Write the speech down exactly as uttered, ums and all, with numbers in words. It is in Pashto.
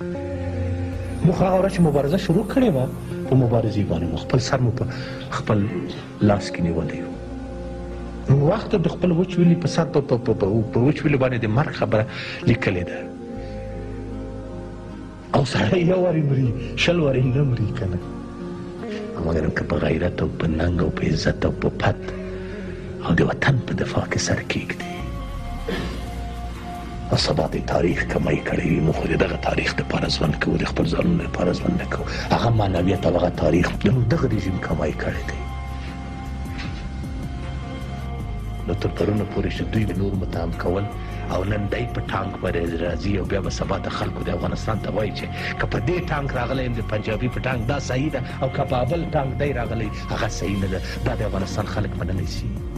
موږ هغه ورځ چې مبارزه شروع کړې وه په مبارزې باندې مو خپل سر مو په خپل لاس کې نیولی و نو وخت د خپل وچ ویلي په سر په وچ ویلي باندې د مرګ خبره لیکلې ده او سړی یو وارې مري شل وارې نه مري که نه مګر که په غیرت او په ننګ او په عزت او په پت او د وطن په دفاع کې سر کېږدي او سبا د تاریخ کمی کړی وي موږ خو د دغه تاریخ دپاره ژوند کوو د خپل ځانونو دپاره ژوند نه کوو هغه معنویت او هغه تاریخ زموږ دغه رژیم کمی کړی دی نو تر پرونه پورې چې دوی د نور متهم کول او نن دی په ټانک باندې راځي او بیا به سبا د خلکو د افغانستان ته وایي چې که په دې ټانک راغلی یم د پنجابي په ټانک دا صحیح ده او که په بل ټانک دی راغلی هغه صحیح نه ده دا د افغانستان خلک منلی شي